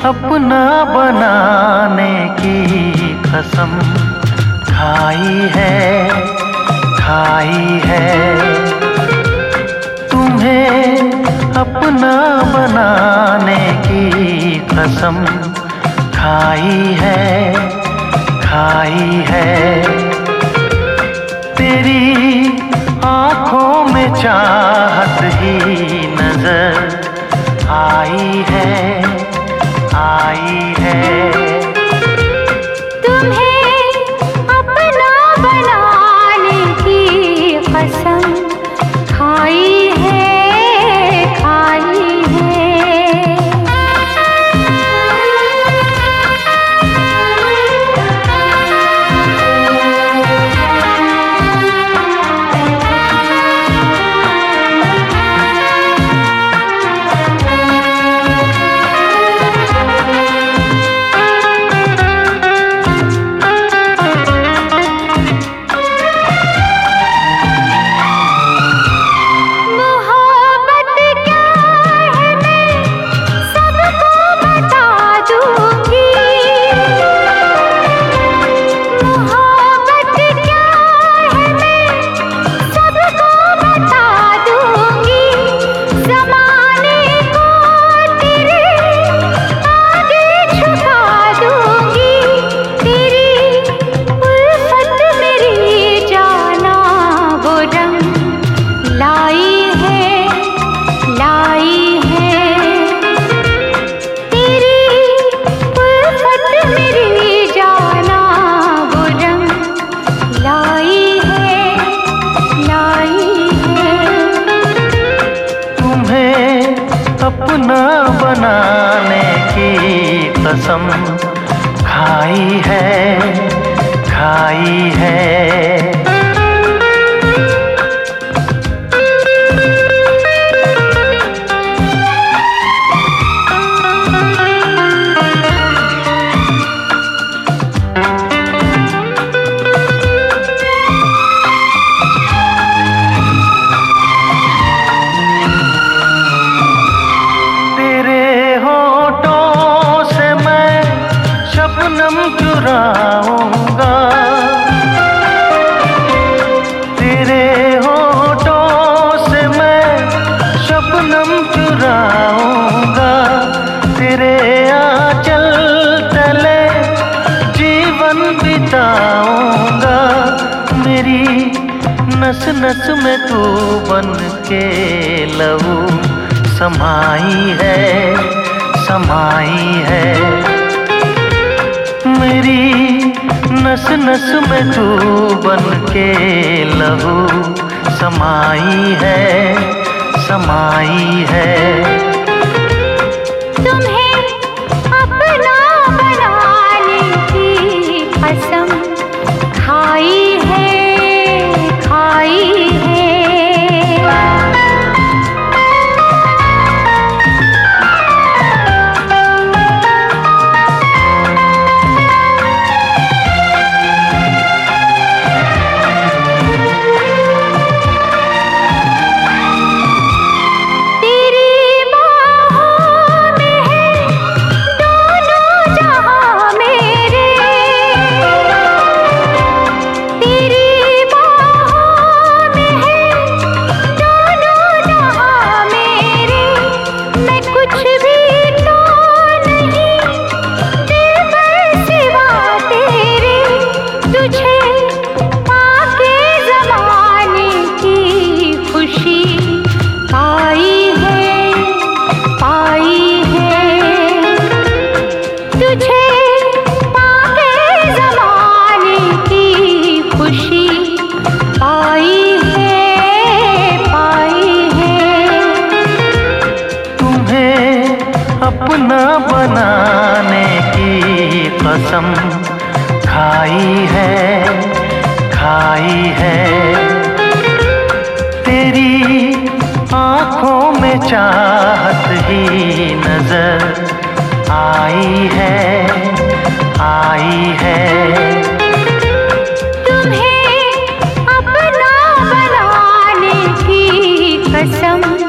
अपना बनाने की कसम खाई है तुम्हें अपना बनाने की कसम खाई है तेरी आँखों में चाहत ही नजर आई है तुम्हें अपना बनाने की कसम खाई है अपना बनाने की कसम खाई है चुराऊंगा तेरे होठों से मैं शबनम चुराऊंगा तेरे आंचल तले जीवन बिताऊंगा मेरी नस नस में तू बन के लहू समाई है मेरी नस नस में तू बन के लहू समाई है तुम्हें अपना बनाने की कसम खाई है अपना बनाने की कसम खाई है तेरी आँखों में चाहत ही नजर आई है तुम्हें अपना बनाने की कसम